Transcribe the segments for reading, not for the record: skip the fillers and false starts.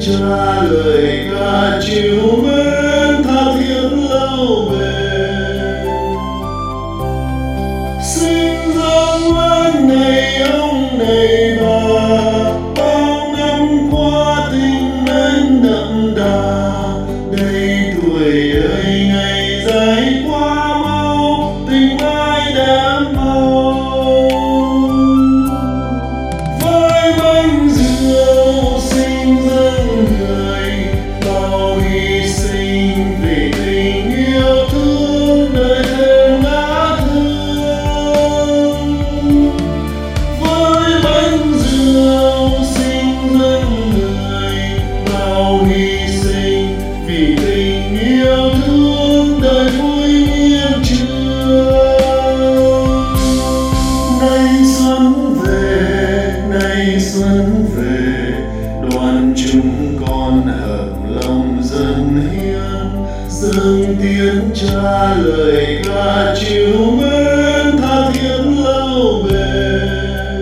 trả lời ca chiều mến tha thiết lâu bền. Sinh dâng lên này ông này bà, bao năm qua tình mến đậm đà. Đây tuổi ơi ngày dài qua mau, tình ai đã mau. Với bánh rượu xin dâng người, bao hy sinh vì tình yêu thương đời thêm ngã thương. Với bánh rượu xin dâng người, bao hy sinh vì tình yêu thương đời vui miên trường. Nay xuân về, đoàn chúng con hợp lòng dâng hiến, dâng tiếng trả lời ca chiều mến tha thiết lâu bền.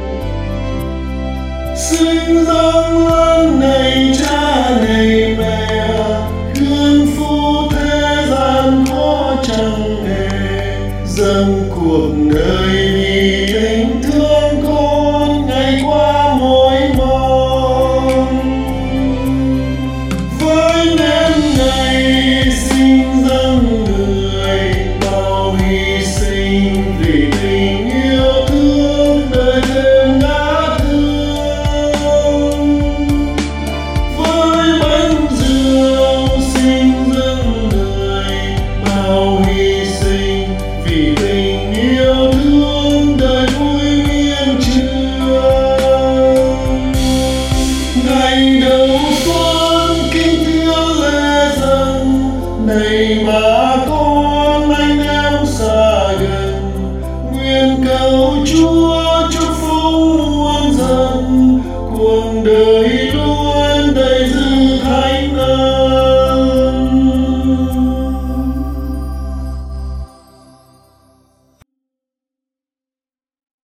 Sinh dâng lên này cha này mẹ, gương phu thế gian khó chẳng hề. Dâng cuộc đời vì tình thương con ngày qua mỏi mòn. Với nén ngày xin dâng người, bao hy sinh vì tình yêu thương đời thêm ngã thương. Với bánh rượu xin dâng người, bao hy sinh vì tình yêu thương đời vui miên trường. Ngày đầu xuân kinh thiêng lễ dâng, này bà con anh em xa gần, nguyện cầu Chúa chúc phúc muôn dân cuộc đời